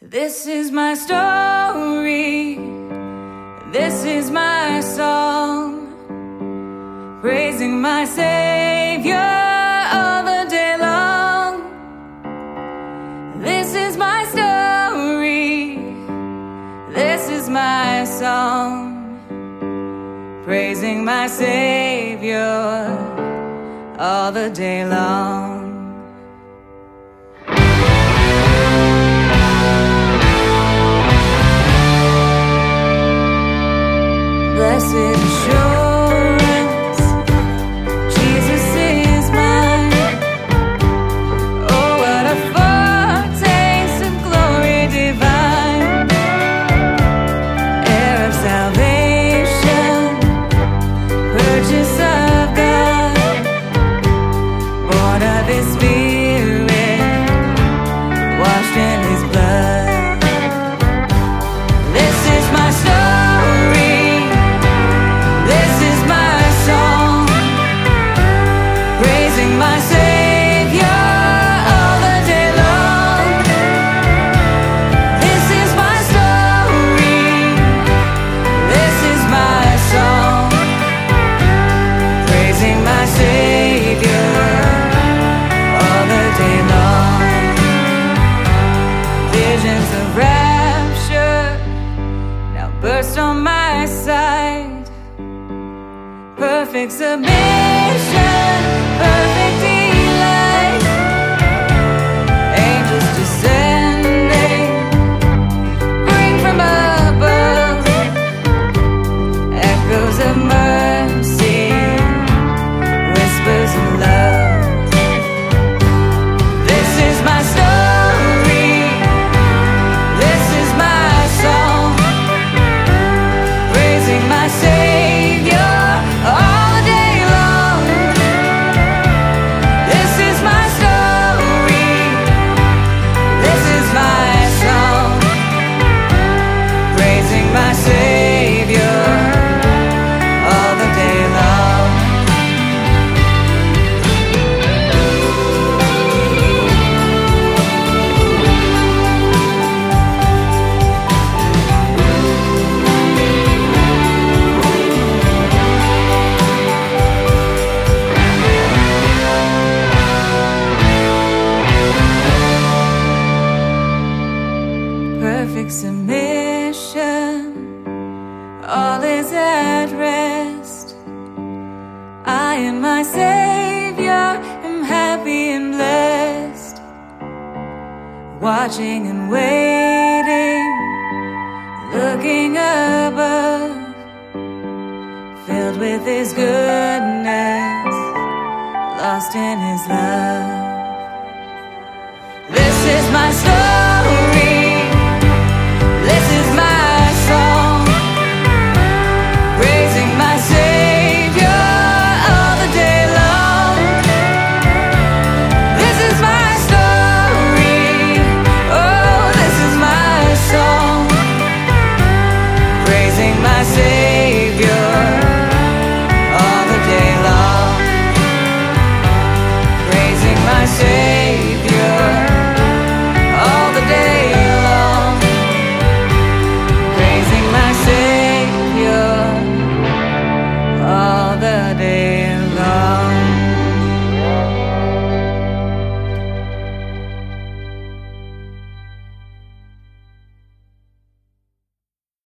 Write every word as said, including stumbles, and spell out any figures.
This is my story, this is my song, praising my Savior all the day long. This is my story, this is my song, praising my Savior all the day long. Blessed assurance, Jesus is mine. Oh, what a foretaste of glory divine. Heir of salvation, purchase of God, born of His Spirit, washed in His blood. This is my story, my Savior all the day long. This is my story, this is my song, praising my Savior all the day long. Visions of rapture now burst on my sight. Perfect submission, perfect delight. Angels descending, bring from above echoes of mercy, whispers of love. This is my story, this is my song, praising my Savior all the day long. This is my story, this is my song, praising my Savior all the day long. Perfect submission, all is at rest. I and my Savior am happy and blessed, watching and waiting, looking above, filled with His goodness, lost in His love. This is my story,